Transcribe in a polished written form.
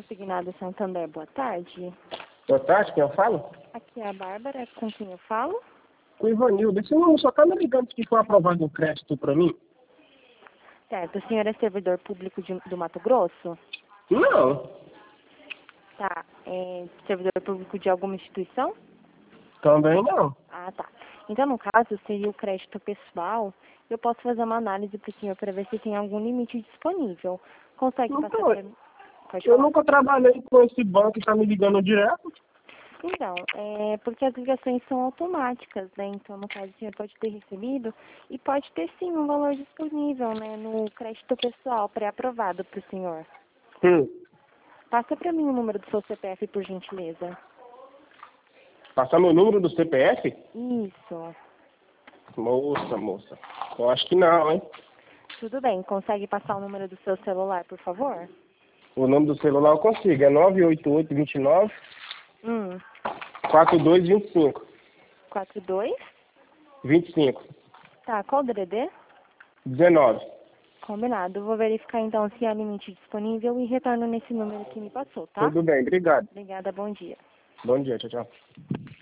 Consignado Santander, boa tarde. Boa tarde, quem eu falo? Aqui é a Bárbara, com quem eu falo? Com o Ivanildo. Esse número só tá me ligando que foi aprovado um crédito pra mim? Certo, o senhor é servidor público do Mato Grosso? Não, Tá, servidor público de alguma instituição? também não. Ah, tá. Então, no caso, seria o crédito pessoal. Eu posso fazer uma análise para o senhor para ver se tem algum limite disponível. Consegue passar Então, para mim? Pode eu falar. nunca trabalhei com esse banco que tá me ligando direto. Então, porque as ligações são automáticas, né? Então, no caso, o senhor pode ter recebido e pode ter, sim, um valor disponível, né? No crédito pessoal pré-aprovado para o senhor. Passa para mim o número do seu CPF, por gentileza. Passar meu número do CPF? Isso. Moça. Eu acho que não, hein? Tudo bem. Consegue passar o número do seu celular, por favor? O nome do celular eu consigo. É 98829 Hum. 4225. 42? 25. Tá, qual o DDD? 19. Combinado. Vou verificar então se há limite disponível e retorno nesse número que me passou, tá? Tudo bem, obrigado. Obrigada, bom dia. Bom dia, tchau, tchau.